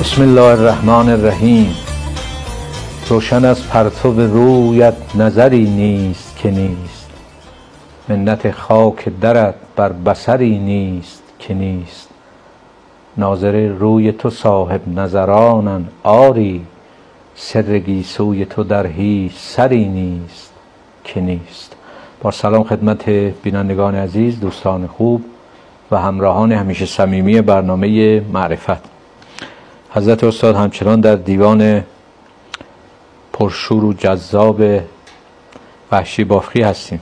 بسم الله الرحمن الرحیم. روشن از پرتو رویت نظری نیست که نیست، منت خاک درت بر بصری نیست که نیست. ناظر روی تو صاحب نظرانن آری، سر گیسوی تو در هیچ سری نیست که نیست. با سلام خدمت بینندگان عزیز، دوستان خوب و همراهان همیشه صمیمی برنامه معرفت. حضرت استاد همچنان در دیوان پرشور و جذاب وحشی بافقی هستیم.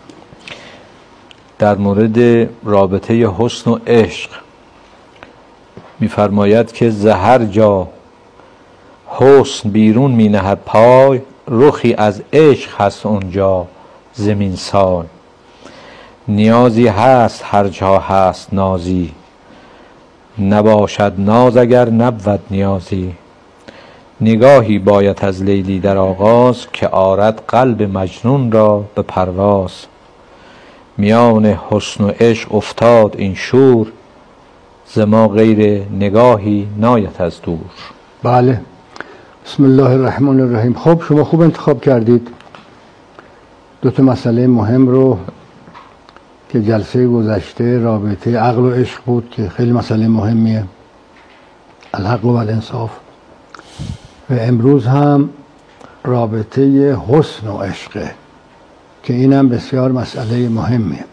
در مورد رابطه حسن و عشق می‌فرماید که زهر جا حسن بیرون می نهد پای، رخی از عشق هست اونجا زمین سای. نیازی هست هر جا هست نازی، نباشد ناز اگر نبود نیازی. نگاهی باید از لیلی در آغاز، که آرد قلب مجنون را به پرواز. میان حسن و عشق افتاد این شور، ز ما غیر نگاهی ناید از دور. بله، بسم الله الرحمن الرحیم. خب شما خوب انتخاب کردید. دو تا مسئله مهم رو که جلسه گذشته رابطه عقل و عشق بود که خیلی مسئله مهمیه، الحق و الانصاف، و امروز هم رابطه حسن و عشقه که اینم بسیار مسئله مهمیه.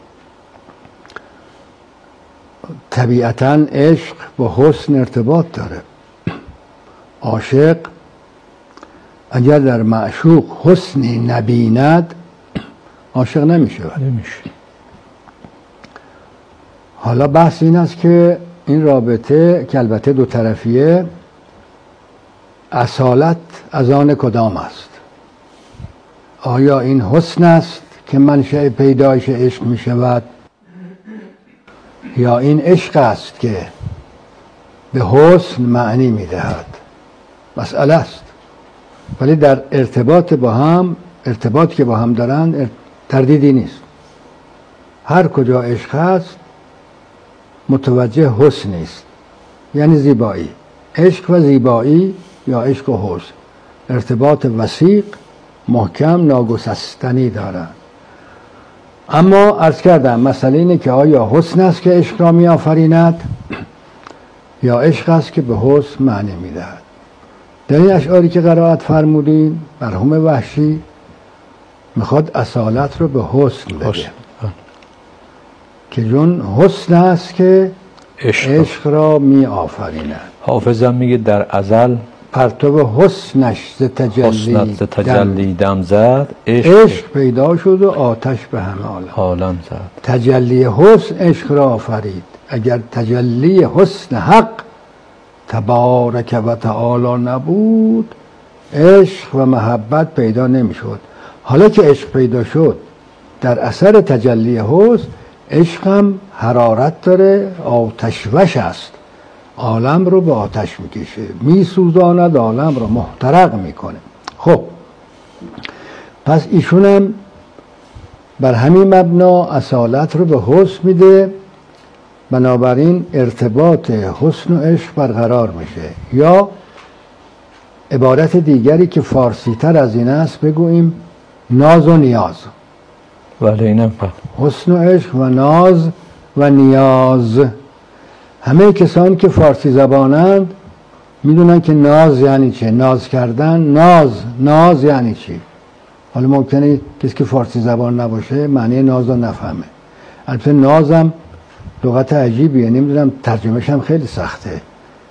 طبیعتاً عشق با حسن ارتباط داره. عاشق اگر در معشوق حسنی نبیند عاشق نمیشه. حالا بحث این است که این رابطه که البته دو طرفیه، اصالت از آن کدام است؟ آیا این حسن است که منشأ پیدایش عشق می شود، یا این عشق است که به حسن معنی می دهد؟ مسئله است. ولی در ارتباط که با هم دارن تردیدی نیست. هر کجا عشق هست متوجه حسن است، یعنی زیبایی. عشق و زیبایی یا عشق و حسن ارتباط وثیق، محکم، ناگسستنی دارند. اما عرض کردم مسئله اینه که آیا حسن است که عشق را می آفریند، یا عشق است که به حسن معنی می دهد. در این اشعاری که قرائت فرمودین مرحوم وحشی میخواد اصالت رو به حسن بده، که جون حسن است که عشق را می آفریند. حافظم میگه در ازل پرتو حسنش ز تجلی دم زد، عشق پیدا شد و آتش به همه عالم زد. تجلی حسن عشق را آفرید، اگر تجلی حسن حق تبارک و تعالی نبود عشق و محبت پیدا نمی شد. حالا که عشق پیدا شد در اثر تجلی حسن، عشق هم حرارت داره، آتشوش است، عالم رو به آتش میکشه، میسوزاند، عالم رو محترق میکنه. خب پس ایشون هم بر همین مبنا اصالت رو به حسن میده، بنابراین ارتباط حسن و عشق برقرار میشه. یا عبارت دیگری که فارسی تر از این است بگوییم ناز و نیاز. ولی اینم حسن و عشق و ناز و نیاز. همه کسانی که فارسی زبانند میدونن که ناز یعنی چه، ناز کردن. ناز یعنی چی؟ حالا ممکنه کسی که فارسی زبان نباشه معنی ناز رو نفهمه. البته نازم لغت عجیبیه، نمیدونم ترجمهش هم خیلی سخته.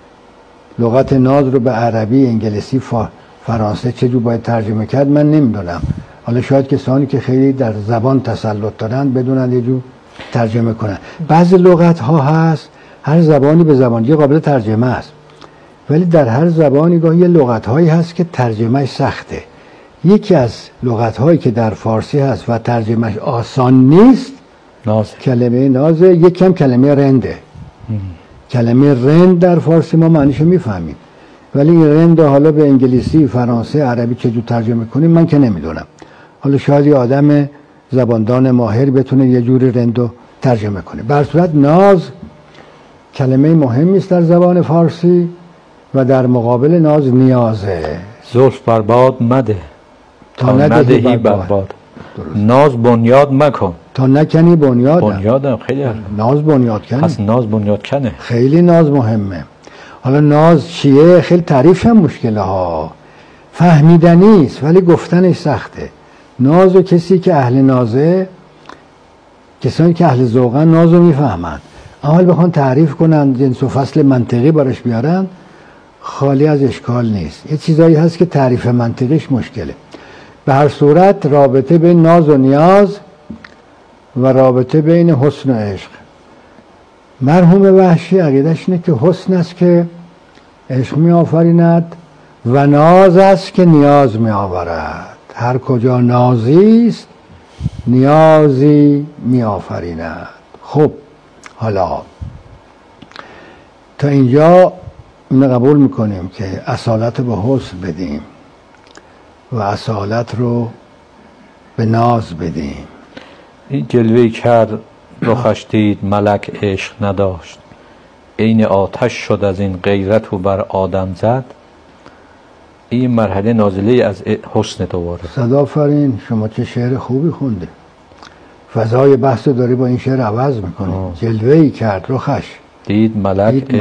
لغت ناز رو به عربی، انگلیسی، فرانسه چجور باید ترجمه کرد من نمیدونم. حالا شاید کسانی که خیلی در زبان تسلط دارن بدونن یه جور ترجمه کنن. بعضی لغت ها هست هر زبانی به زبانی قابل ترجمه است، ولی در هر زبانی گاهی لغت هایی هست که ترجمهش سخته. یکی از لغت هایی که در فارسی هست و ترجمهش آسان نیست کلمه نازه، یکی هم کلمه رنده. کلمه رند در فارسی ما معنیشو میفهمیم، ولی این رند حالا به انگلیسی، فرانسه، عربی چجور ترجمه کنیم من که نمیدونم. حالا شاید یه آدم زباندان ماهر بتونه یه جوری رندو ترجمه کنه. به هر صورت ناز کلمه مهمی است در زبان فارسی و در مقابل ناز نیازه. زلف بر باد مده تا ندهی بر باد. ناز بنیاد مکن تا نکنی بنیادم. بنیادم خیلی ناز بنیاد کنه. پس ناز بنیاد کنه. خیلی ناز مهمه. حالا ناز چیه؟ خیلی تعریفش هم مشکله ها، فهمیدنی است ولی گفتنش سخته. ناز و کسی که اهل نازه، کسانی که اهل ذوقن ناز رو میفهمند. اول بخوان تعریف کنن، جنس و فصل منطقی براش بیارن، خالی از اشکال نیست. یه چیزایی هست که تعریف منطقیش مشکله. به هر صورت رابطه بین ناز و نیاز و رابطه بین حسن و عشق. مرحوم وحشی عقیدش اینه که حسن است که عشق می آفریند و ناز است که نیاز می آورد. هر کجا نازی است نیازی می آفریند. خب حالا تا اینجا اینو قبول میکنیم که اصالت به حسن بدیم و اصالت رو به ناز بدیم. این جلوه‌ای کرد رخش دید ملک عشق نداشت، عین آتش شد از این غیرت و بر آدم زد. این مرحله نازله از حسن دوباره. صدا فرین، شما چه شعر خوبی خونده. فضای بحث رو داری با این شعر عوض میکنی. جلوه‌ای کرد رخش دید ملک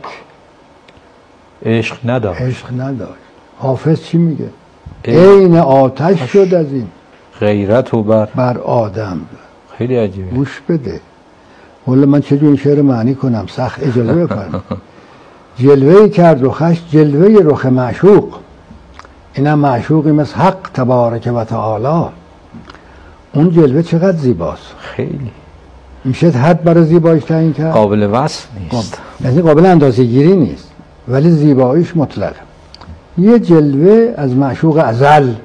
عشق نداشت. عشق نداشت. حافظ چی میگه؟ عین آتش شد از این غیرت و بر آدم. خیلی عجیبه. گوش بده. حالا من چجور این شعر معنی کنم؟ سخت اجازه بفرمایید. جلوه‌ای کرد رخش، جلوه رخ معشوق. اینم معشوقی مثل حق تبارک و تعالی. اون جلوه چقدر زیباست. خیلی میشه حد برای زیباییش تعیین کرد. قابل وصف نیست. یعنی قابل اندازه‌گیری نیست ولی زیباییش مطلقه. یه جلوه از معشوق ازل.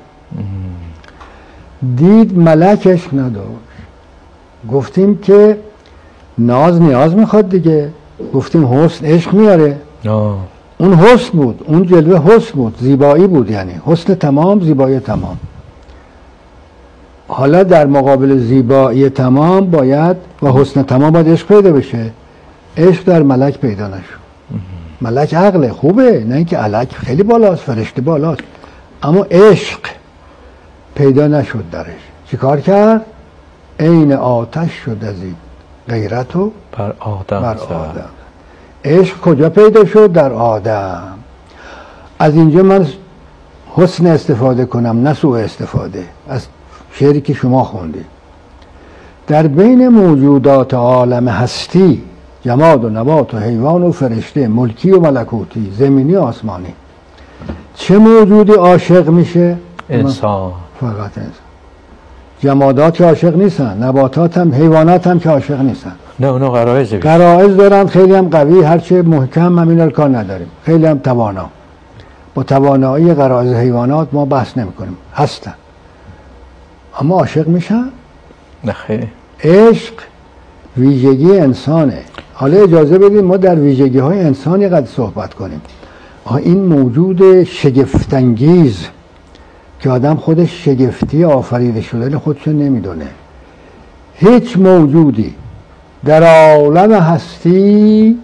دید ملکش نداشت. گفتیم که ناز نیاز میخواد دیگه. گفتیم حسن عشق میاره. اون حسن بود، اون جلوه حسن بود، زیبایی بود. یعنی حسن تمام، زیبایی تمام. حالا در مقابل زیبایی تمام باید و حسن تمام باید عشق پیدا بشه. عشق در ملک پیدا نشد. ملک عقله خوبه، نه اینکه الک خیلی بالاست، فرشته بالاست، اما عشق پیدا نشد درش. چیکار کرد؟ عین آتش شد از این غیرتو بر آدم. عشق کجا پیدا شد؟ در آدم. از اینجا من حسن استفاده کنم نه سوء استفاده از شعری که شما خوندید. در بین موجودات عالم هستی، جماد و نبات و حیوان و فرشته، ملکی و ملکوتی، زمینی و آسمانی، چه موجودی عاشق میشه؟ انسان. فقط انسان. جمادات که عاشق نیستن، نباتات هم، حیوانات هم که عاشق نیستن. نه اونا غرایز دارن، خیلی هم قوی، هرچه محکم هم اینا کار نداریم، خیلی هم توانا. با توانایی غرایز حیوانات ما بحث نمی کنیم، هستن. اما عاشق میشن؟ نه خیلی. عشق ویژگی انسانه. حالا اجازه بدید ما در ویژگی های انسانی قد صحبت کنیم. این موجود شگفت‌انگیز که آدم خودش شگفتی آفریده شدن خودشو نمیدونه. هیچ موجودی در عالم هستی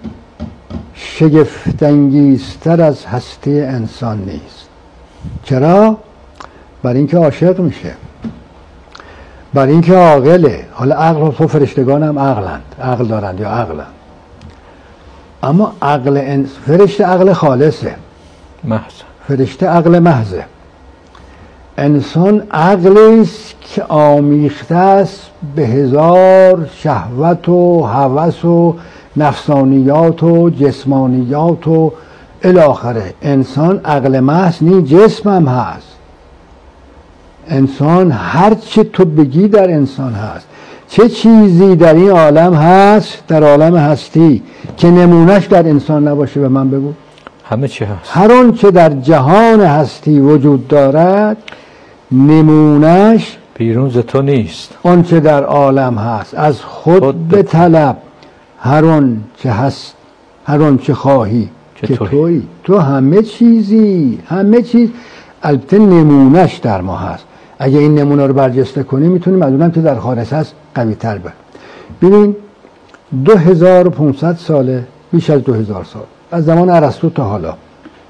شگفت‌انگیزتر از هستی انسان نیست. چرا؟ برای اینکه عاشق میشه، برای اینکه عاقله. حالا عقل و فرشتگان هم عقل دارند یا عقلند، اما عقل فرشته عقل خالصه، محض. فرشته عقل محضه. انسان عقلی است که آمیخته است به هزار شهوت و هوس و نفسانیات و جسمانیات و الاخره. انسان عقل محض نی، جسم هم هست. انسان هر چه تو بگی در انسان هست. چه چیزی در این عالم هست، در عالم هستی، که نمونهش در انسان نباشه؟ به من بگو. همه چی هست. هر آن که در جهان هستی وجود دارد نمونهش بیرون ز تو نیست. آن چه در عالم هست. از خود به طلب هر آن چه هست، هر آن چه خواهی که تویی. تو همه چیزی، همه چیز. البته نمونهش در ما هست. اگه این نمونه رو برجسته کنیم میتونیم از اونم که در خارج هست قوی تر بر. ببین 2500 ساله، بیش از 2000 سال از زمان ارسطو تا حالا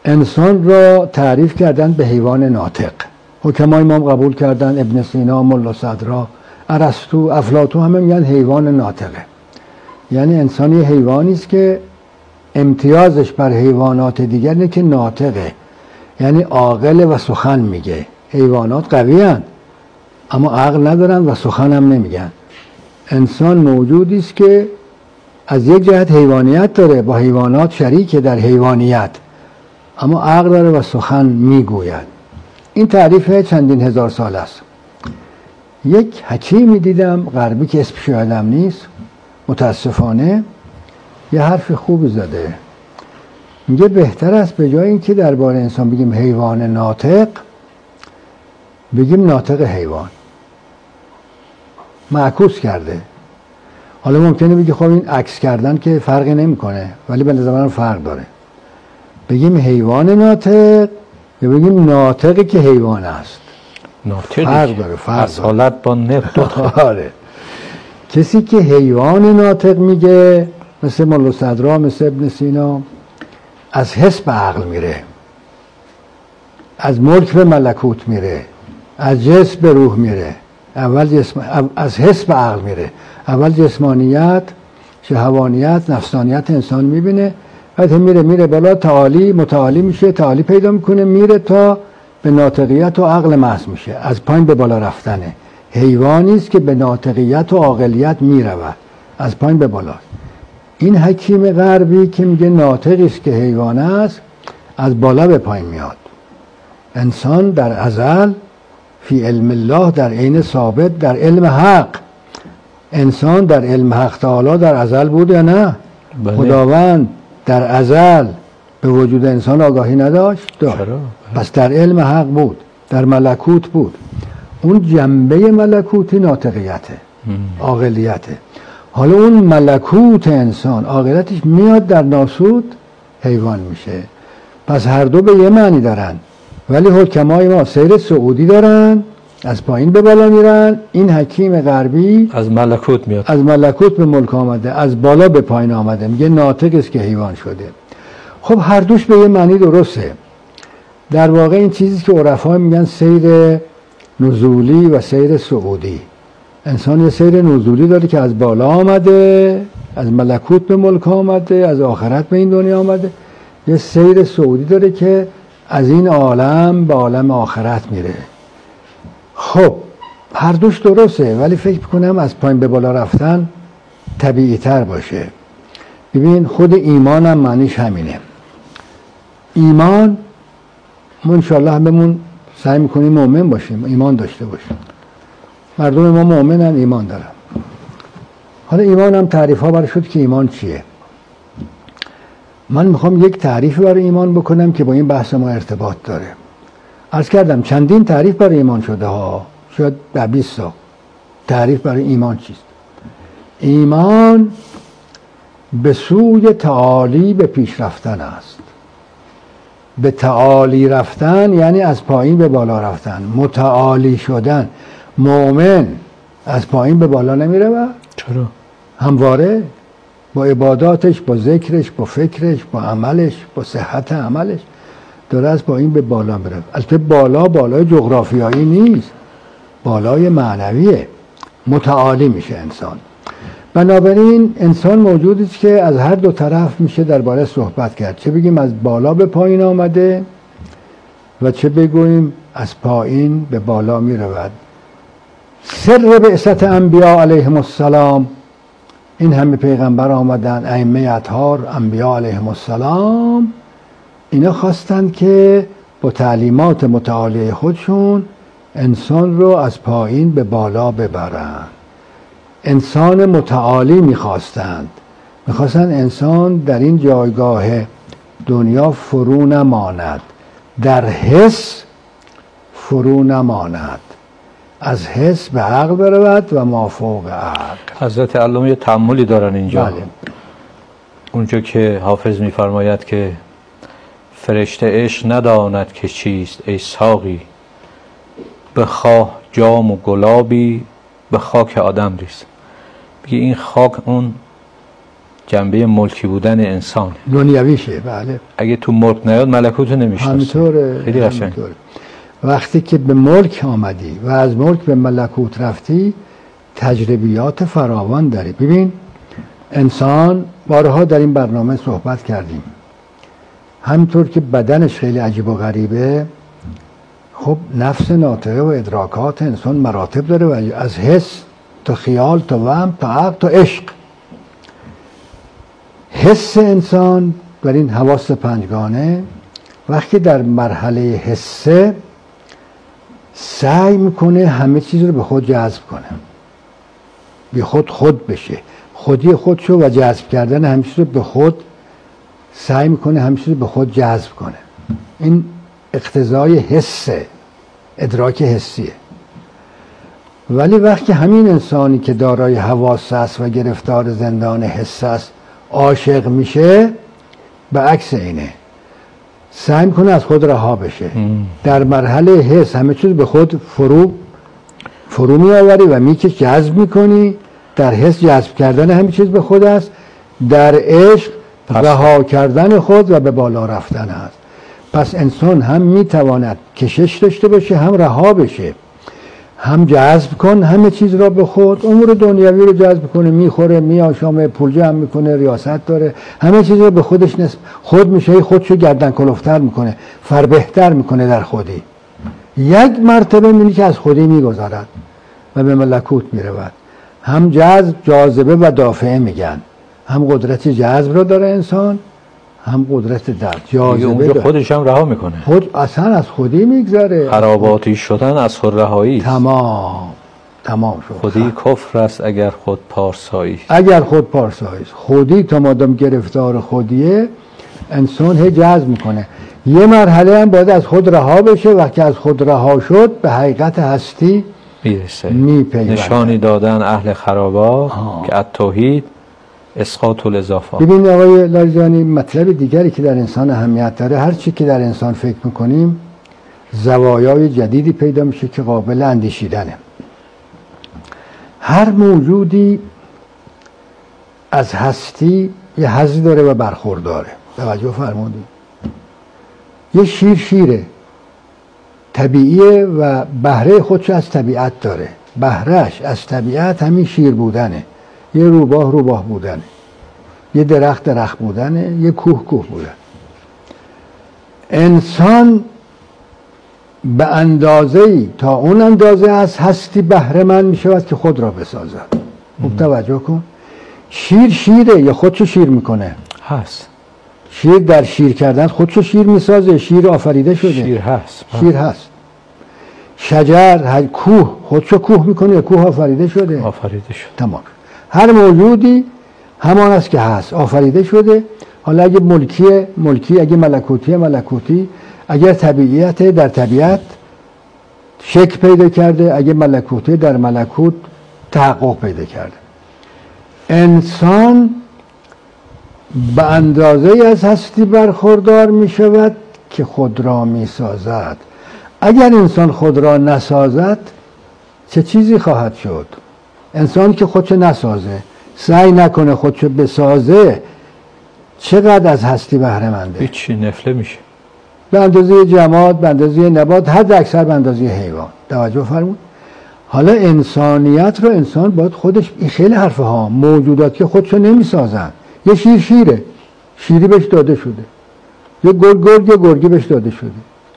انسان را تعریف کردن به حیوان ناطق. حکمای ما قبول کردن، ابن سینا، ملا صدرا، ارسطو، افلاطون همه میگن حیوان ناطقه. یعنی انسان یه حیوانی است که امتیازش بر حیوانات دیگر اینه که ناطقه، یعنی عاقل و سخن میگه. حیوانات قوی هستند اما عقل ندارن و سخن هم نمیگن. انسان موجودی است که از یک جهت حیوانیت داره، با حیوانات شریکه در حیوانیت، اما عقل داره و سخن میگوید. این تعریف چندین هزار سال است. یک حکیمی دیدم غربی که اسمش یادم نیست، متاسفانه یه حرف خوبی زده. میگه بهتر است به جای اینکه درباره انسان بگیم حیوان ناطق، بگیم ناطق حیوان. معکوس کرده. حالا ممکنه بگی خب این عکس کردن که فرقی نمیکنه، ولی به نظر من فرق داره. بگیم حیوان ناطق یا بگیم ناطقی که حیوان است؟ ناطقی فرق داره. فرق اصالت با نطق. آره. کسی که حیوان ناطق میگه مثل ملا صدرا، مثل ابن سینا، از حس به عقل میره، از ملک به ملکوت میره، از جسم به روح میره. از حس به عقل میره. اول جسمانیت، شهوانیت، نفسانیت انسان میبینه، بعد میره بالا، متعالی میشه، تعالی پیدا میکنه، میره تا به ناطقیت و عقل محض میشه. از پایین به بالا رفتنه. حیوانی است که به ناطقیت و عاقلیت میرود، از پایین به بالا. این حکیم غربی که میگه ناطقی است که حیوان است، از بالا به پایین میاد. انسان در ازل فی علم الله، در عین ثابت، در علم حق. انسان در علم حق تعالی در ازل بود یا نه؟ بله. خداوند در ازل به وجود انسان آگاهی نداشت؟ داشت. پس در علم حق بود، در ملکوت بود. اون جنبه ملکوتی ناطقیته، عاقلیته. حالا اون ملکوت انسان، عاقلیتش میاد در ناسوت حیوان میشه. پس هر دو به یه معنی دارن، ولی حکمای ما سیر صعودی دارن، از پایین به بالا میرن. این حکیم غربی از ملکوت میاد، از ملکوت به ملک آمده، از بالا به پایین آمده، میگه ناطق است که حیوان شده. خب هر دوش به یه معنی درسته. در واقع این چیزی که عرفا میگن سیر نزولی و سیر صعودی. انسان یه سیر نزولی داره که از بالا آمده، از ملکوت به ملک آمده، از آخرت به این دنیا آمده. یه سیر صعودی داره که از این عالم به عالم آخرت میره. خب هر دوش درسته، ولی فکر میکنم از پایین به بالا رفتن طبیعی تر باشه. ببین خود ایمان هم معنیش همینه. ایمان ما انشاءالله هممون سعی میکنیم مؤمن باشیم، ایمان داشته باشیم. مردم ما مؤمنن، ایمان دارن. حالا ایمان هم تعریف ها برای شد که ایمان چیه. من میخوام یک تعریف برای ایمان بکنم که با این بحث ما ارتباط داره. عرض کردم چندین تعریف برای ایمان شده ها، شاید 20 تا تعریف برای ایمان چیست. ایمان به سوی تعالی به پیش رفتن است. به تعالی رفتن یعنی از پایین به بالا رفتن، متعالی شدن. مؤمن از پایین به بالا نمیره و چرا؟ همواره با عباداتش، با ذکرش، با فکرش، با عملش، با صحت عملش داره از پایین به بالا میره. البته بالای جغرافیایی نیست، بالای معنویه. متعالی میشه انسان. بنابراین انسان موجودی است که از هر دو طرف میشه درباره صحبت کرد. چه بگیم از بالا به پایین آمده و چه بگوییم از پایین به بالا میرود. سر بعثت انبیاء علیهم السلام، این همه پیغمبر آمدن، ائمه اطهار، انبیاء علیهم السلام، اینا خواستند که با تعلیمات متعالی خودشون انسان رو از پایین به بالا ببرند. انسان متعالی میخواستند انسان در این جایگاه دنیا فرو نماند، در حس فرو نماند، از حس به عقل برود و مافوق عقل. حضرت علامه یه تأملی دارن اینجا. بله. اونجا که حافظ میفرماید که فرشته عشق نداند که چیست ای ساقی، بخواه جام و گلابی به خاک آدم ریز. بگی این خاک اون جنبه ملکی بودن انسان دنیویشه. بله اگه تو ملک نیاد ملکوت رو نمیشناسی. همینطوره. خیلی قشنگ. وقتی که به ملک آمدی و از ملک به ملکوت رفتی تجربیات فراوان داری. ببین انسان بارها در این برنامه صحبت کردیم، همینطور که بدنش خیلی عجیب و غریبه، خب نفس ناطقه و ادراکات انسان مراتب داره و از حس تا خیال تا وهم تا عقل تا عشق. حس انسان در این حواس پنجگانه وقتی در مرحله حسه سعی میکنه همه چیز رو به خود جذب کنه، به خود بشه، خودی خودشو و جذب کردن همه چیز رو به خود سعی میکنه، همه چیز رو به خود جذب کنه. این اقتضای حسه، ادراک حسیه. ولی وقتی همین انسانی که دارای حواس است و گرفتار زندان حس است عاشق میشه، به عکس اینه، سعی میکنه از خود رها بشه. در مرحله حس همه چیز به خود فرو میآوری و میکش، جذب میکنی. در حس جذب کردن همه چیز به خود است، در عشق رها کردن خود و به بالا رفتن است. پس انسان هم میتواند کشش داشته باشه، هم رها بشه، هم جذب کن همه چیز را به خود. امور دنیوی رو جذب کنه، میخوره، میآشامه، پول جمع میکنه، ریاست داره، همه چیز رو به خودش خود میشه، خودشو گردن کلفتر میکنه، فربهتر میکنه در خودی. یک مرتبه میبینی که از خودی میگذارد و به ملکوت میرود. هم جاذبه و دافعه میگن، هم قدرت جذب رو داره انسان، هم قدرت در جاذبه داره. خودش هم رها میکنه، خود اصلا از خودی میگذاره. خراباتی شدن از خود رهایی. تمام شد. خودی کفر است اگر خود پارسایی. اگر خود پارسایی است. خودی تا مادام گرفتار خودیه انسان هی جذب میکنه. یه مرحله هم باید از خود رها بشه. وقتی از خود رها شد به حقیقت هستی میرسه. نشانی دادن اهل خرابات که التوحید اسقاط الاضافات. ببین آقای لاریجانی، مطلب دیگری که در انسان اهمیت داره، هر چی که در انسان فکر میکنیم زوایای جدیدی پیدا میشه که قابل اندیشیدنه. هر موجودی از هستی یه حظی داره و برخورداره. توجه فرمودید؟ یه شیره طبیعیه و بهره خودش از طبیعت داره. بهرهش از طبیعت همین شیر بودنه، یه روباه بودنه، یه درخت بودنه، یه کوه بودن. انسان به اندازه‌ای تا اون اندازه از هستی بهره مند میشود که خود را بسازد. خوب توجه کن. شیره یا خودشو شیر میکنه؟ هست. شیر در شیر کردن خودشو شیر میسازه. شیر آفریده شده. شیر هست. شجر، کوه خودشو کوه میکنه یا کوه آفریده شده؟ آفریده شده. تمام. هر موجودی همان است که هست، آفریده شده. حالا اگه ملکی، اگه ملکوتی، اگر طبیعیت در طبیعت شکل پیدا کرده، اگه ملکوتی در ملکوت تحقق پیدا کرده. انسان به اندازه از هستی برخوردار می شود که خود را می سازد. اگر انسان خود را نسازد چه چیزی خواهد شد؟ انسان که خودشو نسازه، سعی نکنه خودشو بسازه، چقدر از هستی بهره منده؟ هیچی، نفله میشه. به اندازه جماد، به اندازه نبات، حد اکثر به اندازه حیوان. توجه فرمود؟ حالا انسانیت رو انسان باید خودش، این خیلی حرفه ها، موجودات که خودشو نمیسازن. یه شیره، شیری بهش داده شده. یه گرگی بهش داده شده.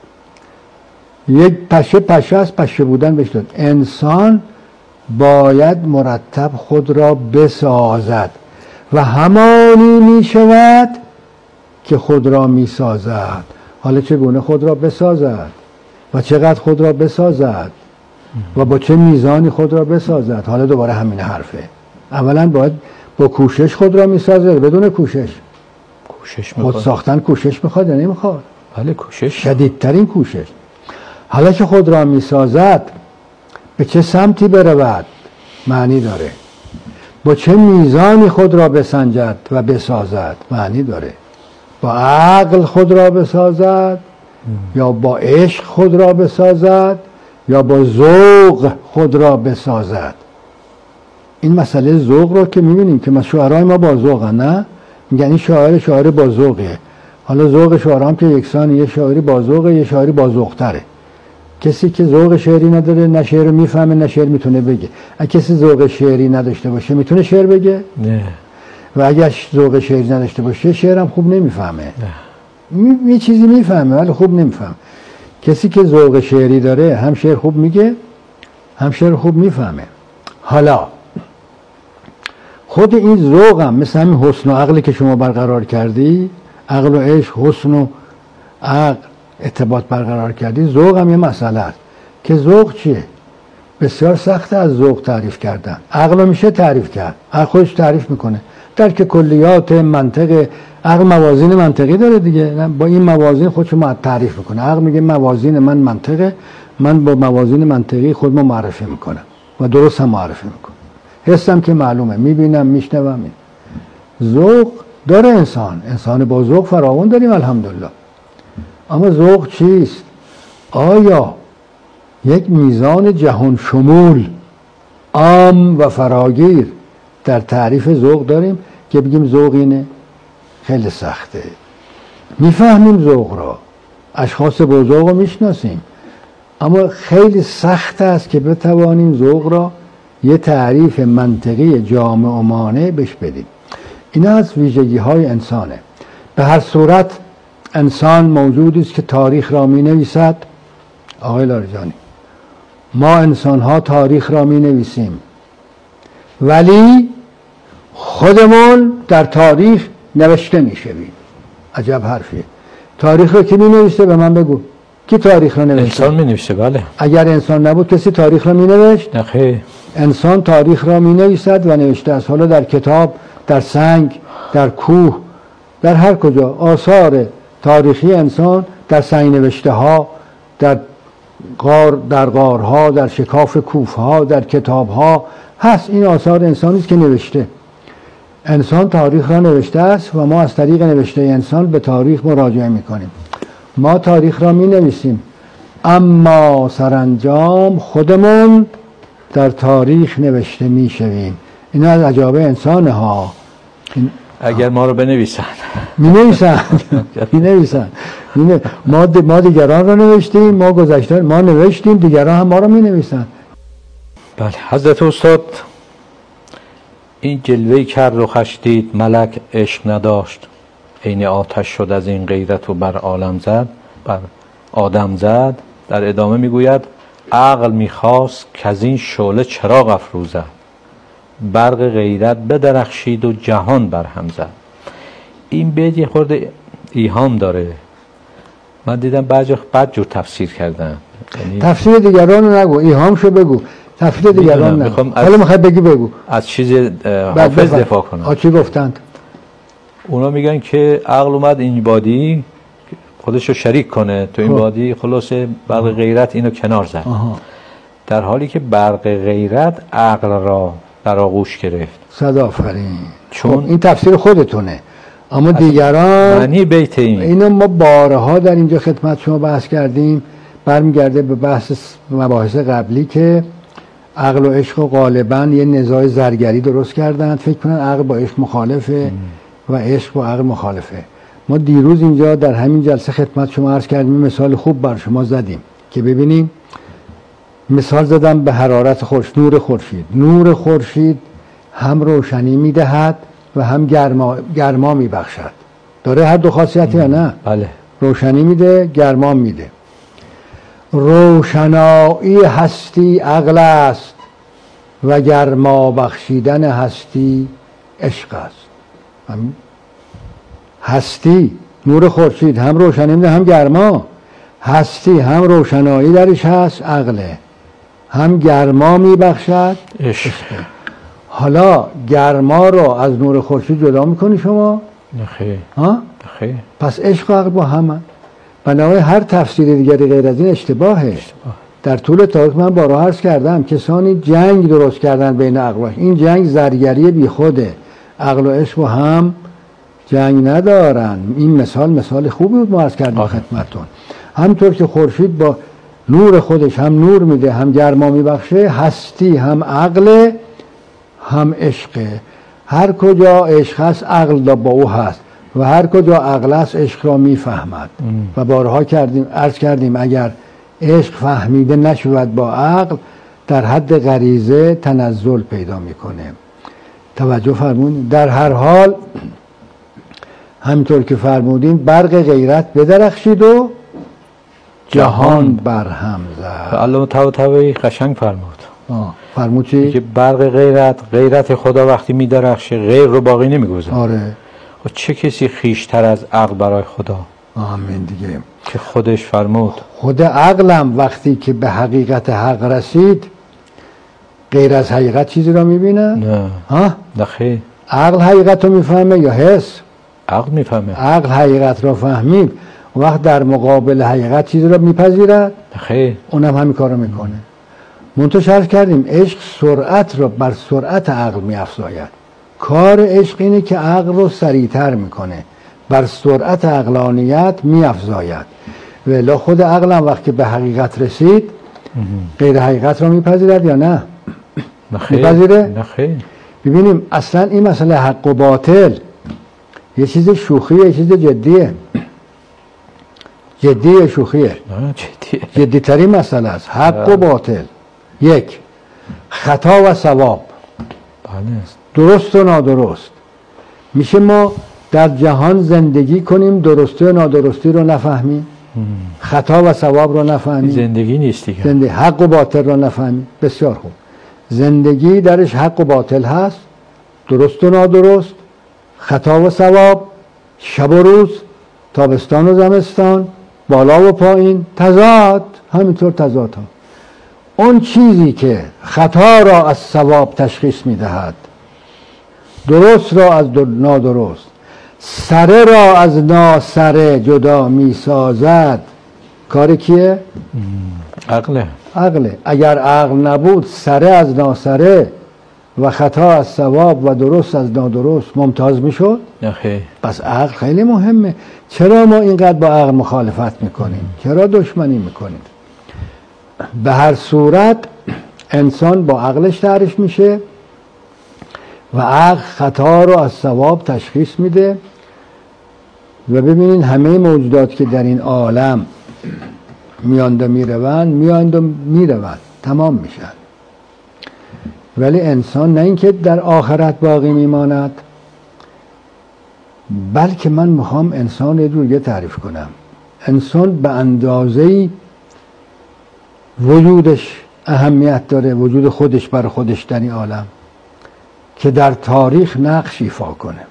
یک پشه است، پشه بودن بهش داده. انسان باید مرتب خود را بسازد و همانی می شود که خود را می سازد. حالا چگونه خود را بسازد و چقدر خود را بسازد و با چه میزانی خود را بسازد؟ حالا دوباره همین حرفه. اولا باید با کوشش خود را می سازد. بدون کوشش میخواد. خود ساختن کوشش میخواد یا نمیخواد؟ بله، کوشش، شدیدترین کوشش. حالا که خود را می سازد به چه سمتی برود معنی داره. با چه میزانی خود را بسنجد و بسازد معنی داره. با عقل خود را بسازد یا با عشق خود را بسازد یا با ذوق خود را بسازد. این مسئله ذوق رو که میبینیم که شاعرای ما با ذوقن، نه میگن این شاعر با ذوقه. حالا ذوق شاعرام که یکسان، یه شاعری با ذوقه، یه شاعری با ذوق‌تره. کسی که ذوق شعری نداره نه شعر رو میفهمه نه شعر میتونه بگه. اگه کسی ذوق شعری نداشته باشه میتونه شعر بگه؟ نه. و اگه ذوق شعری نداشته باشه شعرم خوب نمیفهمه. یه چیزی میفهمه ولی خوب نمیفهمه. کسی که ذوق شعری داره هم شعر خوب میگه هم شعر خوب میفهمه. حالا خود این ذوقم مثل همین حسن و عقلی که شما برقرار کردی، عقل و عشق، حسن و عقل ارتباط برقرار کردی، ذوقم یه مسئله است که ذوق چیه؟ بسیار سخته از ذوق تعریف کردن. عقل میشه تعریف کرد، عقل خودش تعریف میکنه در که کلیات منطق. عقل موازین منطقی داره دیگه، با این موازین خودشو تعریف میکنه. عقل میگه موازین من منطقه، من با موازین منطقی خودمو معرفی میکنم و درست هم معرفی میکنم. حسم که معلومه، میبینم میشنوم. ذوق داره انسان با ذوق فراوان داریم الحمدلله. اما ذوق چیست؟ آیا یک میزان جهان شمول عام و فراگیر در تعریف ذوق داریم که بگیم ذوق اینه؟ خیلی سخته. میفهمیم ذوق را، اشخاص با ذوق رو میشناسیم، اما خیلی سخت است که بتوانیم ذوق را یه تعریف منطقی جامع و مانع بهش بدیم. اینا از ویژگی های انسانه. به هر صورت انسان موجودی است که تاریخ را می نویسد. آقای لاریجانی، ما انسان ها تاریخ را می نویسیم ولی خودمون در تاریخ نوشته می شویم. عجب حرفیه. تاریخ رو کی می نویسه؟ به من بگو. کی تاریخ رو نوشته؟ انسان می نویسه. بله. اگر انسان نبود کسی تاریخ رو می نوشت؟ نه خیر. انسان تاریخ را می نویسد و نوشته است. حالا در کتاب، در سنگ، در کوه، در هر کجا آثار تاریخی انسان در سنگ نوشته ها، در غارها، در شکاف کوه ها، در کتاب ها هست. این آثار انسانی است که نوشته. انسان تاریخ را نوشته است و ما از طریق نوشته انسان به تاریخ مراجعه میکنیم. ما تاریخ را می نویسیم اما سرانجام خودمون در تاریخ نوشته می شویم. این از عجایب انسانه ها. اگر ما رو بنویسن می نویسن. ما دیگران رو نوشتیم، ما گذشته ما نوشتیم، دیگران هم ما رو می نویسن. بله. حضرت استاد این جلوه کرد و خشتید ملک عشق نداشت، عین آتش شد از این غیرت و بر آدم زد. در ادامه میگوید عقل میخواست که از این شعله چراغ افروزد، برق غیرت بدرخشید و جهان برهم زد. این بیت یه خورده ایهام داره. من دیدم بعد جور تفسیر کردن. تفسیر دیگران رو نگو، ایهام شو بگو، تفسیر دیگران نگو. حالا میخوای بگو از چیز حافظ دفاع کنم. چی گفتند؟ اونا میگن که عقل اومد این بادی خودشو شریک کنه تو این بادی، خلاصه برق غیرت اینو کنار زد. در حالی که برق غیرت عقل را در آغوش گرفت. صد آفرین. چون این تفسیر خودتونه، اما دیگران معنی بیت اینو ما بارها در اینجا خدمت شما بحث کردیم. برمیگرده به بحث مباحث قبلی که عقل و عشق غالبا یه نزاع زرگری درست کردن. فکر کنن عقل با عشق مخالفه و عشق با عقل مخالفه. ما دیروز اینجا در همین جلسه خدمت شما عرض کردیم، مثال خوب بر شما زدیم که ببینیم. مثال زدم به حرارت نور خورشید هم روشنی میدهد و هم گرما میبخشد. داره هر دو خاصیت یا نه؟ بله. روشنی میده، گرما میده. روشنایی هستی عقل است و گرما بخشیدن هستی عشق است. هستی نور خورشید هم روشنی میده هم گرما. هستی هم روشنایی درش هست عقله، هم گرما میبخشد عشق. حالا گرما رو از نور خورشید جدا میکنی شما؟ خیر. پس عشق و عقل با هم. بنابراین هر تفسیر دیگری غیر از این اشتباهه. در طول تاریخ من بارها عرض کردم کسانی جنگ درست کردن بین عقل و عشق. این جنگ زرگری بی خوده. عقل و عشق با هم جنگ ندارن. این مثال خوبی بود ما عرض کردیم خدمتتون. همطور که خورشید با نور خودش هم نور میده هم گرما میبخشه، هستی هم عقل هم عشقه. هر کجا عشق هست عقل با او هست و هر کجا عقل هست عشق را میفهمد. و بارها عرض کردیم اگر عشق فهمیده نشود با عقل در حد غریزه تنزل پیدا میکنه. توجه فرمودین؟ در هر حال همینطور که فرمودین برق غیرت بدرخشید و جهان برهم زد. علامه طباطبایی قشنگ فرمود. فرمود چی؟ که برق غیرت خدا وقتی میدرخشه غیر رو باقی نمیگذاره. آره. و چه کسی خیشتر از عقل برای خدا؟ آمین دیگه. که خودش فرمود خود عقلم وقتی که به حقیقت حق رسید غیر از حقیقت چیزی را میبینه؟ نه. ها؟ نه خیر. عقل حقیقت رو میفهمه یا حس؟ عقل میفهمه. عقل حقیقت رو فهمید وقت در مقابل حقیقت چیزی را میپذیرد؟ خیر. اونم همین کار رو میکنه. منتها شرح کردیم عشق سرعت را بر سرعت عقل میافزاید. کار عشق اینه که عقل رو سریعتر میکنه، بر سرعت عقلانیت میافزاید. ولی خود عقل هم وقتی به حقیقت رسید غیر حقیقت را میپذیرد یا نه؟ میپذیره؟ نه خیر. ببینیم اصلا این مسئله حق و باطل یه چیز شوخیه، یه چیز جدیه. جدیه شوخیه؟ نه جدیه. جدی ترین مسئله است. حق و باطل، یک، خطا و صواب، درست و نادرست. میشه ما در جهان زندگی کنیم درستی و نادرستی رو نفهمیم، خطا و صواب رو نفهمیم؟ زندگی نیست دیگه. زندگی حق و باطل رو نفهمیم. بسیار خوب. زندگی درش حق و باطل هست، درست و نادرست، خطا و صواب، شب و روز، تابستان و زمستان، بالا و پایین، تضاد، همینطور تضاد ها. اون چیزی که خطا را از صواب تشخیص میدهد، درست را از نادرست، سره را از ناسره جدا میسازد، کار کیه؟ عقله. عقله. اگر عقل نبود سره از ناسره و خطا از صواب و درست از نادرست ممتاز میشد؟ نه خیر. پس عقل خیلی مهمه. چرا ما اینقدر با عقل مخالفت میکنیم؟ چرا دشمنی میکنیم؟ به هر صورت انسان با عقلش تعریف میشه و عقل خطا رو از صواب تشخیص میده. و ببینین همه موجودات که در این عالم میاند و میروند تمام میشن، ولی انسان نه اینکه در آخرت باقی میماند، بلکه من میخوام انسان یه جور تعریف کنم. انسان به اندازه‌ای وجودش اهمیت داره، وجود خودش بر خودش در این عالم، که در تاریخ نقش ایفا کنه.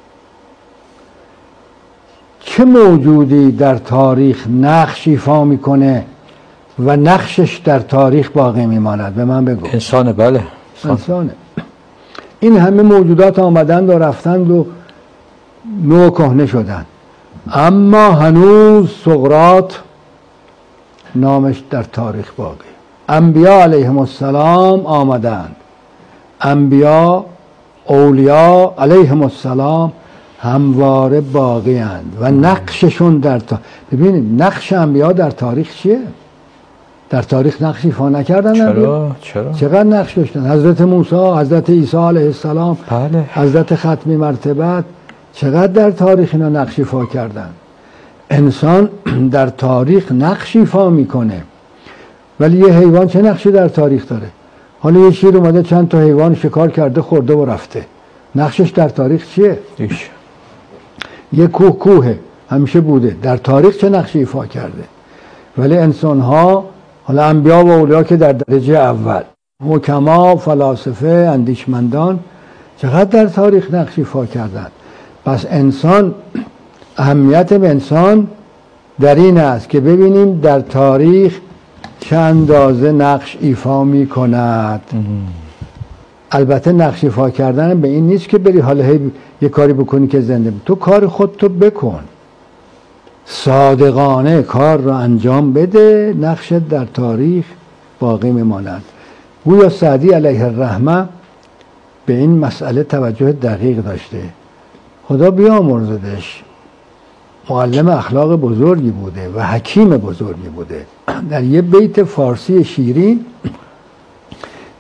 چه موجودی در تاریخ نقش ایفا میکنه و نقشش در تاریخ باقی میماند؟ به من بگو. انسانه. بله انسانه. این همه موجودات آمدند و رفتند و نو کهنه شدند، اما هنوز سقراط نامش در تاریخ باقی. انبیا علیهم السلام آمدند، انبیا اولیا علیهم السلام همواره باقی اند و نقششون در ببینید نقش انبیا در تاریخ چیه؟ در تاریخ نقش ایفا نکردن؟ چرا؟ چقدر نقش داشتن؟ حضرت موسی، حضرت عیسی علیه السلام، بله. حضرت ختمی مرتبت، چقدر در تاریخ اینا نقش ایفا کردن؟ انسان در تاریخ نقش ایفا میکنه، ولی یه حیوان چه نقشی در تاریخ داره؟ حالا یه شیر اومده چند تا حیوان شکار کرده خورده و رفته، نقشش در تاریخ چیه؟ یه کوهه همیشه بوده، در تاریخ چه نقشی ایفا کرده؟ ولی انسان ها، حالا انبیا و اولیا که در درجه اول، حکما، فلاسفه، اندیشمندان، چقدر در تاریخ نقش ایفا کردند. پس انسان، اهمیت انسان در این است که ببینیم در تاریخ چه اندازه نقش ایفا می کند. البته نقش ایفا کردن به این نیست که بری حالا یه کاری بکنی که زنده تو کار خودتو بکن، صادقانه کار را انجام بده، نقشت در تاریخ باقی میماند. گویا سعدی علیه الرحمه به این مسئله توجه دقیق داشته. خدا بیامرزدش، معلم اخلاق بزرگی بوده و حکیم بزرگی بوده. در یه بیت فارسی شیرین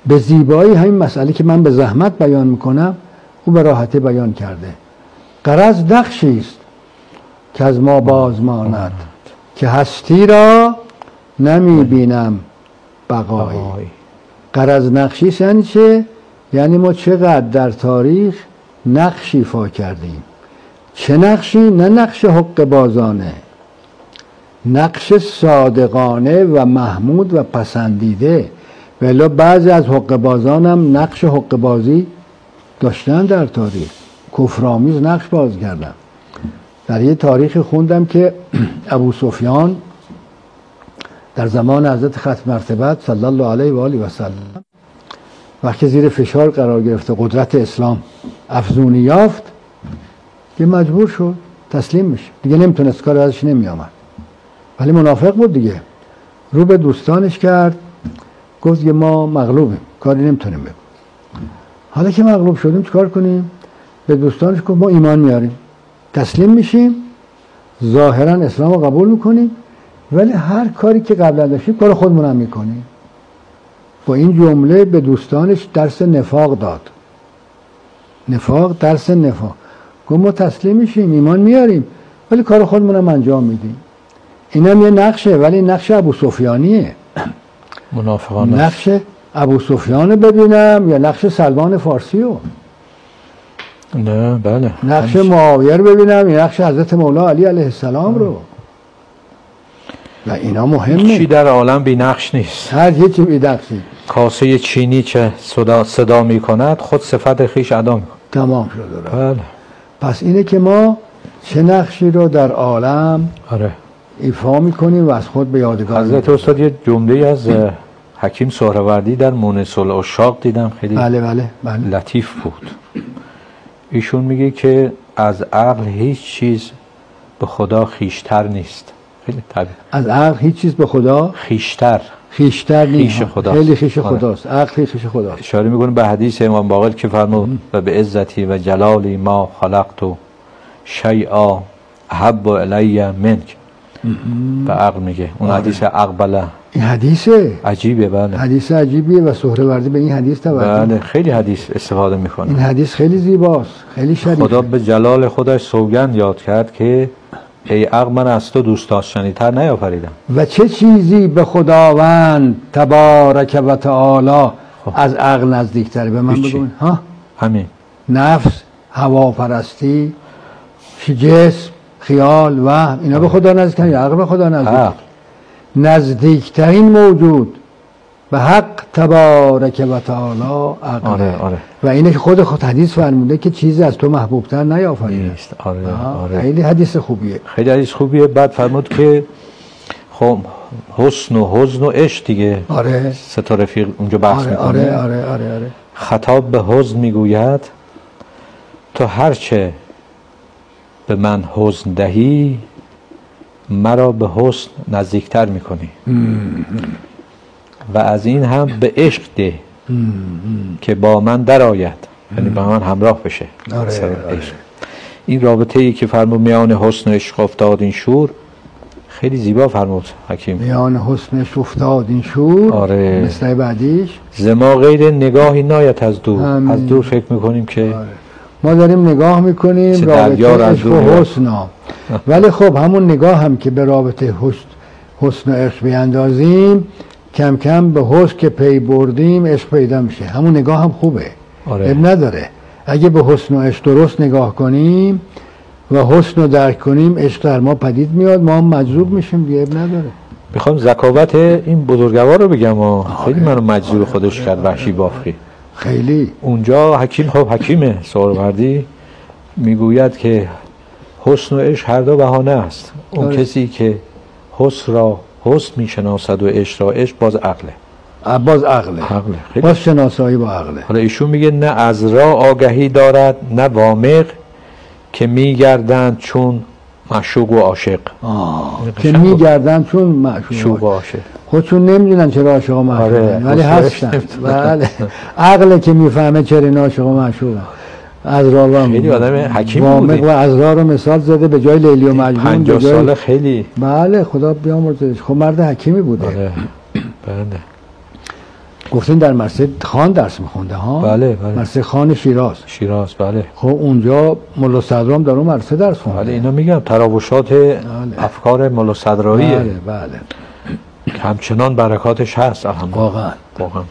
به زیبایی همین مسئله که من به زحمت بیان میکنم او به راحتی بیان کرده. غرض نقشی است که از ما باز ماند، که هستی را نمی بینم بقایی. غرض نقشی است یعنی چه؟ یعنی ما چقدر در تاریخ نقش ایفا کردیم. چه نقشی؟ نه نقش حق بازانه، نقش صادقانه و محمود و پسندیده. ولی بعضی از حق بازان هم نقش حق بازی داشتن در تاریخ، کفرآمیز نقش باز کردن. در یه تاریخ خوندم که ابو سفیان در زمان حضرت ختم مرتبت صلی الله علیه و آله و سلم وقتی زیر فشار قرار گرفته، قدرت اسلام افزونی یافت، که مجبور شد تسلیم بشه، دیگه نمیتونست، کار ازش نمی آمد. ولی منافق بود دیگه، رو به دوستانش کرد، گفت که ما مغلوبیم، کاری نمیتونیم بکنیم. حالا که مغلوب شدیم چیکار کنیم؟ به دوستانش گفت ما ایمان میاریم، تسلیم میشیم، ظاهرا اسلام رو قبول میکنیم، ولی هر کاری که قبلا داشتیم کار خودمون هم میکنیم. با این جمله به دوستانش درس نفاق داد. نفاق، درس نفاق. گفت ما تسلیم میشیم، ایمان میاریم، ولی کار خودمون هم انجام میدیم. اینم یه نقشه، ولی نقش ابو سفیانیه. منافقانه. نقش ابو سفیان ببینم یا نقش سلمان فارسی رو؟ نه بله. نقش معاویه رو ببینم یا نقش حضرت مولا علی علیه السلام رو؟ و اینا مهمه. چی در عالم بی نقش نیست. هر هیچی بی نقشی. کاسه چینی چه صدا می کند، خود صفت خیش ادا می کند. تمام شد. بله. پس اینه که ما چه نقشی رو در عالم آره ایفا میکنیم و از خود به یادگار می‌گذاریم. حضرت استاد یه جمله از حکیم سهروردی در مونس العشاق دیدم، خیلی بله. لطیف بود. ایشون میگه که از عقل هیچ چیز به خدا خیشتر نیست. خیلی طبیعی. از عقل هیچ چیز به خدا خیشتر نیست. خیش خداست. خیلی خیش خداست. عقل خیش خداست. اشاره میکنه به حدیث امام باقر که فرمود و به عزتی و جلالی ما خلقت شیئا احب الی منک. به عقل میگه. اون حدیث اقبله. این حدیث عجیبه. بله. حدیث عجیبیه و سهروردی به این حدیث توجه. بله خیلی حدیث استفاده میکنه. این حدیث خیلی زیباست، خیلی شریفه. خدا به جلال خودش سوگند یاد کرد که ای عقل من از تو دوست داشتنی‌تر نیافریدم. و چه چیزی به خداوند تبارک و تعالی از عقل نزدیکتره؟ به من بگو. ها همین. نفس، هواپرستی، جسم، خیال و اینا به خدا نزدیکن یا عقل به خدا نزدیک؟ نزدیکترین موجود به حق تبارک و تعالی عقل. آره. و اینه که خود حدیث فرموده که چیزی از تو محبوبتر نیافریده. آره. خیلی حدیث خوبیه. خیلی حدیث خوبیه. بعد فرمود که خب حسن و حزن و عشق دیگه. آره. سه تا رفیق اونجا بحث میکنه. آره. خطاب به حزن میگوید تو هرچه به من حزن دهی مرا به حسن نزدیکتر میکنی و از این هم به عشق ده که با من در آید، یعنی با من همراه بشه. آره. این رابطه ای که فرمود میان حسن و عشق افتاد این شور، خیلی زیبا فرمود حکیم. میان حسنش افتاد این شور. آره. مثل بعدیش زما غیر نگاهی نایت از دور. از دور فکر میکنیم که ما داریم نگاه میکنیم رابطه عشق و حسن، ولی خب همون نگاه هم که به رابطه حسن و عشق بیندازیم، کم کم به حسن که پی بردیم عشق پیدا میشه. همون نگاه هم خوبه. اب نداره. اگه به حسن و عشق درست نگاه کنیم و حسن رو درک کنیم، عشق در ما پدید میاد، ما هم مجذوب میشیم دیگه. اب نداره. میخوام ذکاوت این بزرگوار رو بگم. خیلی منو مجذوب خودش کرد وحشی بافقی. خیلی. اونجا حکیم، خب حکیم سهروردی میگوید که حسن و عشق هر دو بهانه است. اون کسی که حسن را حسن میشناسد و عشق را عشق، باز عقله. باز شناسایی با عقله. حالا ایشون میگه نه از را آگهی دارد نه وامق که میگردند چون معشوق و عاشق. که میگردند چون معشوق و عاشق. خودشون نمیدونن چرا عاشق و معشوقن، ولی هستن. بله. عقله که میفهمه چرا این عاشق و معشوقن. از را خیلی آدم حکیم بودی. و از را رو مثال زده به جای لیلی و مجنون. 50 ساله خیلی. بله خدا بیامرزش. خب مرد حکیمی بوده. بله. گفتین در مدرسه خان درس میخونده ها؟ بله بله. مدرسه خان شیراز. شیراز بله. خب اونجا ملا صدرام در اون مدرسه درس خونده. بله اینا میگم تراوشات افکار ملا صدراییه. بله بله. همچنان برکاتش هست الحمدلله. واقعا واقعا.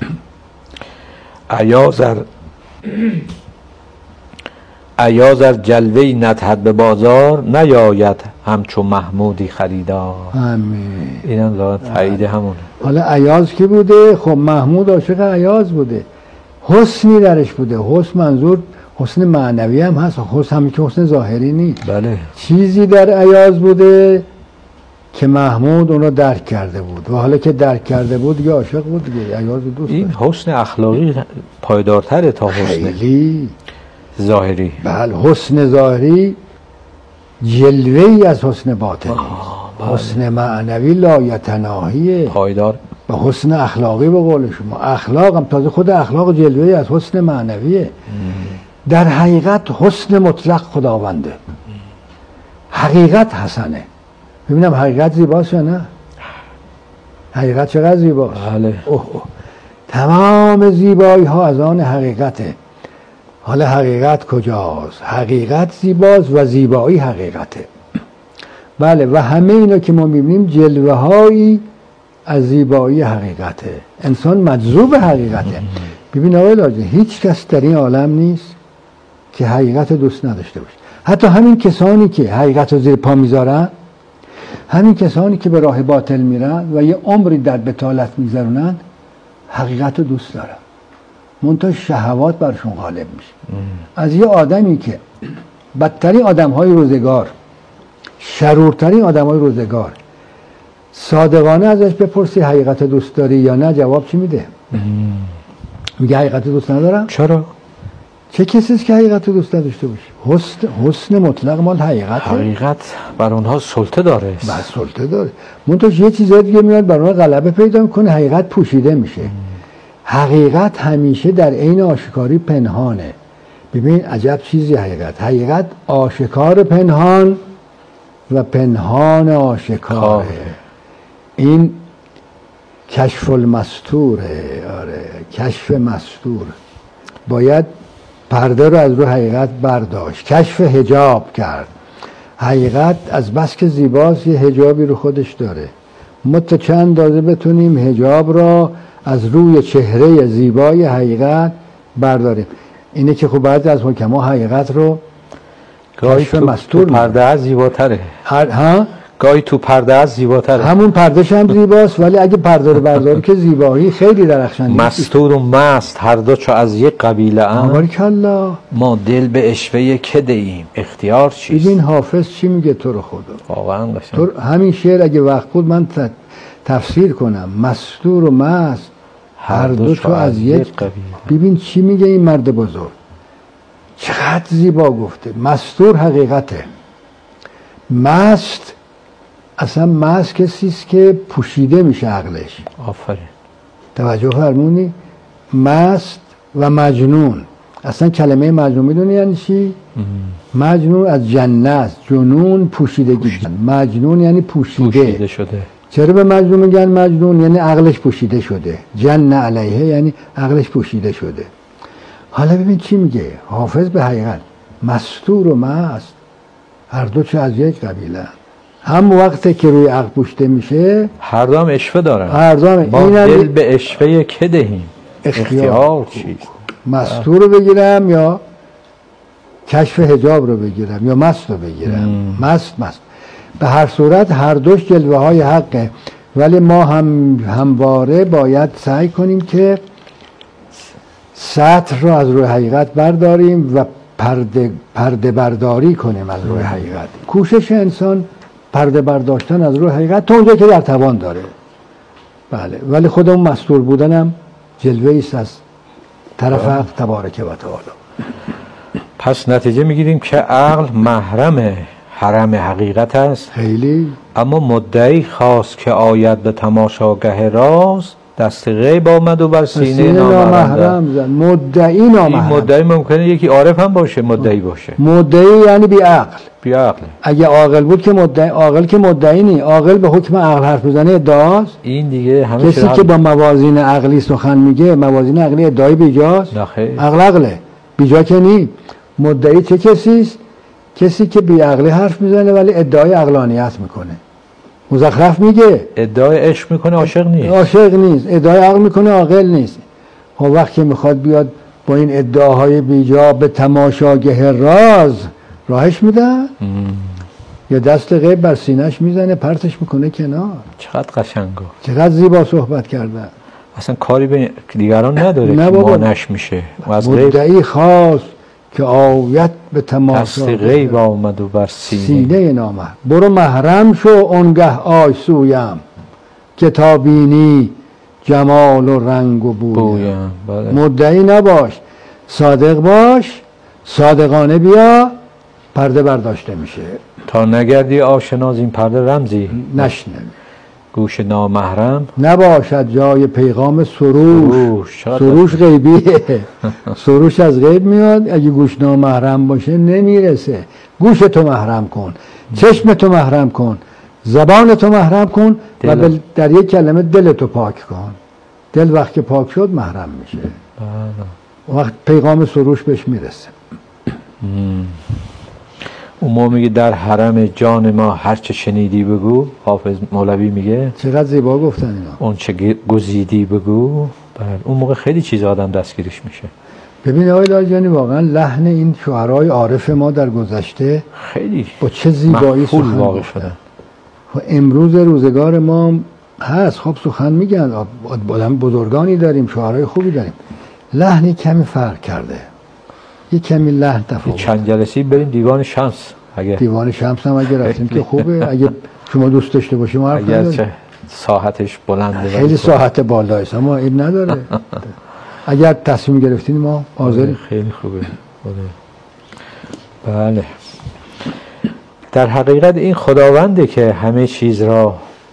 ایازر جلوه‌ای ندهد به بازار، نیاید همچو محمودی خریدار. همین اینم داره تایید همونه. حالا ایاز کی بوده؟ خب محمود عاشق ایاز بوده، حسنی درش بوده. حسن منظور حسن معنوی هم هست، حسن همین که حسن ظاهری نیست. بله. چیزی در ایاز بوده که محمود اون رو درک کرده بود و حالا که درک کرده بود دیگه عاشق بود دیگه، ایاز رو دوست این داشت. حسن اخلاقی پایدارتره تا حسن خیلی ظاهری. بله. حسن ظاهری جلوه‌ای از حسن باطنی، بله. حسن معنوی لایتناهیه پایدار. و حسن اخلاقی به قول شما. اخلاق هم تازه خود اخلاق جلوه‌ای از حسن معنویه. در حقیقت حسن مطلق خداونده، حقیقت حسنه. ببینم حقیقت زیباست یا نه؟ حقیقت چقدر زیباست. بله. تمام زیبایی ها از آن حقیقته. حالا حقیقت کجاست؟ حقیقت زیباست و زیبایی حقیقته. بله. و همه اینا که ما میبینیم جلوه هایی از زیبایی حقیقته. انسان مجذوب حقیقته. ببین آقای لاجه، هیچ کس در این عالم نیست که حقیقت دوست نداشته باشه. حتی همین کسانی که حقیقت رو زیر پا میذارن، همین کسانی که به راه باطل میرن و یه عمری در بطالت میگذرونن، حقیقت رو دوست دارن، منتها شهوات برشون غالب میشه. از یه آدمی که بدترین آدم‌های روزگار، شرورترین آدم‌های روزگار، صادقانه ازش بپرسی حقیقت دوست داری یا نه، جواب چی میده؟ میگه حقیقت دوست ندارم. چرا؟ چه کسیست که حقیقت دوست نداشته باشه؟ حسن مطلق مال حقیقت. حقیقت بر اونها سلطه داره. بس سلطه داره. منتها یه چیزایی دیگه میاد بر اونها غلبه پیدا میکنه، حقیقت پوشیده میشه. حقیقت همیشه در عین آشکاری پنهانه. ببین عجب چیزی حقیقت آشکار پنهان و پنهان آشکاره. این کشف المستوره. آره کشف مستور. باید پرده رو از رو حقیقت برداشت، کشف حجاب کرد. حقیقت از بس که زیباست یه حجابی رو خودش داره. ما تا چند اندازه بتونیم حجاب را از روی چهره زیبای حقیقت برداریم. اینه که خب بعضی از حکما حقیقت رو گاهی کشف مستور تو پرده از زیباتره. گاهی تو پرده از زیباتره. همون پردهش هم زیباست، ولی اگه پرده رو برداری که زیبایی خیلی درخشنده. مستور و مست هر دو چو از یک قبیله ام، باریکالله. ما دل به اشوه که دهیم اختیار چیست. ببین حافظ چی میگه تو رو خدا. واقعا قشنگ. تو همین شعر اگه وقت بود من تفسیر کنم. مستور و مست هر دو چو از یک قبیله. ببین چی میگه این مرد بزرگ، چقدر زیبا گفته. مستور حقیقته، مست اصلا مست کسیست که پوشیده میشه عقلش. آفرین. توجه فرمونی؟ مست و مجنون. اصلا کلمه مجنون میدونی یعنی چی؟ مجنون از جنه است. جنون پوشیدگی. مجنون یعنی پوشیده شده. چرا به مجنون میگن مجنون؟ یعنی عقلش پوشیده شده. جن علیه یعنی عقلش پوشیده شده. حالا ببین چی میگه حافظ به حقیقت. مستور و مست هر دو چه از یک قبیله. هم وقتی که روی عقل پوشیده میشه هر دو هم اشوه دارن. هر دو هم ما دل به اشوه که دهیم اختیار چیست. مستور رو بگیرم یا کشف حجاب رو بگیرم یا مست رو بگیرم. مست به هر صورت هر دوش جلوه های حقه، ولی ما همواره باید سعی کنیم که سطر رو از روی حقیقت برداریم و پرده برداری کنیم از روی حقیقت. کوشش انسان پرده برداشتن از روی حقیقت تا اونجا که در توان داره. بله. ولی خودمون مستور بودنم جلوه است از طرف حق تبارک و تعالی. پس نتیجه میگیریم که عقل محرم حرم حقیقت است. خیلی. اما مدعی خواست که آید به تماشاگه راز، دست غیب آمد و بر سینه نامحرم زد. مدعی نامحرم. این مدعی ممکنه یکی عارف هم باشه، مدعی باشه. مدعی یعنی بی عقل. بی عقله. اگه عاقل بود که مدعی، عاقل که مدعی نی، عاقل به حکم عقل حرف بزنه ادعاست. این دیگه همه کسی که با موازین عقلی سخن میگه، موازین عقلی ادعای بیجاست. عقل عقله، بیجا که نی. مدعی چه کسی است؟ کسی که بی عقلی حرف میزنه ولی ادعای عقلانیت میکنه. مزخرف میگه، ادعای عشق میکنه، عاشق نیست. عاشق نیست. ادعای عقل میکنه، عاقل نیست. خب وقتی میخواد بیاد با این ادعاهای بیجا به تماشاگه راز راهش میدن، یا دست غیب بر سینه‌اش میزنه، پرتش میکنه کنار. چقدر قشنگ گفت، چقدر زیبا صحبت کردن. اصلا کاری به دیگران نداره که مانعش میشه. مدعی خواست که آیت به دست تماشا غیب آمد و بر سینه نامه. برو محرم شو اونگه آی سویم، کتابینی جمال و رنگ و بویم. بله. مدعی نباش، صادق باش، صادقانه بیا، پرده برداشته میشه. تا نگردی آشنا این پرده رمزی نشنوی. گوش نامحرم نباشد جای پیغام سروش غیبیه. سروش از غیب میاد، اگه گوش نامحرم باشه نمیرسه. گوش تو محرم کن، چشم تو محرم کن، زبان تو محرم کن و در یک کلمه دل تو پاک کن. دل وقتی پاک شد محرم میشه. وقت پیغام سروش بهش میرسه. اون میگه در حرم جان ما هرچه شنیدی بگو. حافظ مولوی میگه چقدر زیبا گفتن اینا. اون چه گزیدی بگو. اون موقع خیلی چیز آدم دستگیرش میشه. ببین آقای لاجانی، واقعا لحن این شعرهای عارف ما در گذشته خیلی با چه زیبایی سخن واقع شدن. و امروز روزگار ما هست، خب سخن میگن، بزرگانی داریم، شعرهای خوبی داریم، لحنی کمی فرق کرده، یک کمی لحن تفاوت. چند جلسی بریم دیوان شمس. دیوان شمس هم اگه رفتیم که خوبه، اگه شما دوست داشته باشیم. اگر چه ساحتش بلنده، خیلی ساحت بالایست، اما این نداره. اگر تصمیم گرفتین ما حاضریم. خیلی خوبه. بله. در حقیقت این خداونده که همه چیز را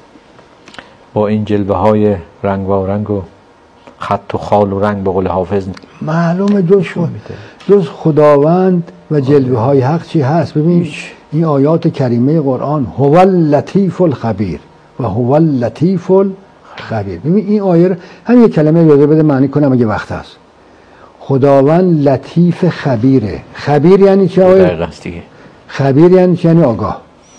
با این جلوه های رنگ و رنگ و خط و خال و رنگ به قول حافظ معلومه جز خداوند و جلوه های حق چی هست. ببین این آیات کریمه قرآن، هو اللطیف الخبیر و هو اللطیف الخبیر. ببین این آیه رو هم یک کلمه اجازه بده معنی کنم اگه وقت هست. خداوند لطیف خبیره. خبیر یعنی چه آیه؟ خبیر یعنی چه؟ یعنی آگاه.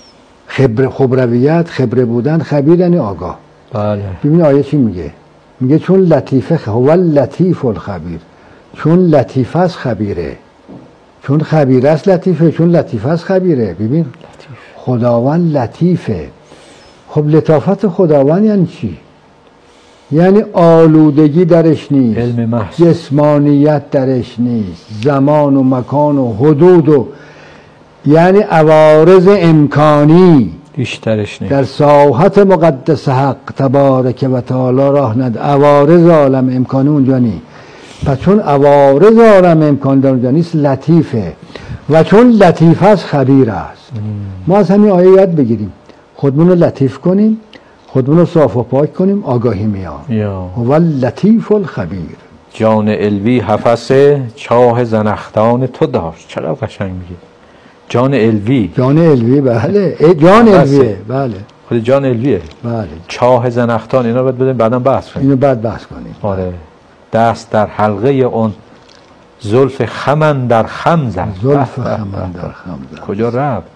خبرویت، خبره بودن. خبیر یعنی آگاه. بله. ببین آیه چی میگه؟ میگه چون لطیفه، هو اللطیف الخبیر، چون لطیف است خبیره، چون خبیر است لطیفه، چون لطیف است خبیره. ببین خداوند لطیفه. خب لطافت خداوند یعنی چی؟ یعنی آلودگی درش نیست، علم محض، جسمانیت درش نیست، زمان و مکان و حدود و یعنی عوارض امکانی بیشترش نیست. در ساحت مقدس حق تبارک و تعالی راه ند. عوارض عالم امکانی اونجا نیست. پس چون عوارض عالم امکانی در اونجا نیست لطیفه، و چون لطیف است خبیر است. ما از همین آیه یاد بگیریم، خودمون رو لطیف کنیم، خودمون رو صاف و پاک کنیم، آگاهی میاد. هو لطیف الخبیر. جان الوی حفظ چاه زنخدان تو داشت. چقدر قشنگ میگه. جان الوی. جان الوی، بله. جان الویه، بله. خود جان الویه. بله. چاه زنخدان، اینا باید بدیم بعدم بحث کنیم. اینو بعد بحث کنیم. آره. دست در حلقه اون زلف خمن در خم زد. زلف خمن در خم زد. کجا رفت؟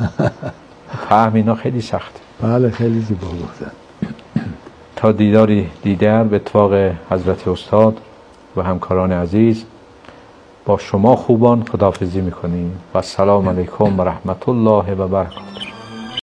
فهم اینا خیلی سخته. بله خیلی زیبا گفتن. تا دیداری دیگر به اتفاق حضرت استاد و همکاران عزیز، با شما خوبان خداحافظی میکنیم و السلام علیکم و رحمت الله و برکاته.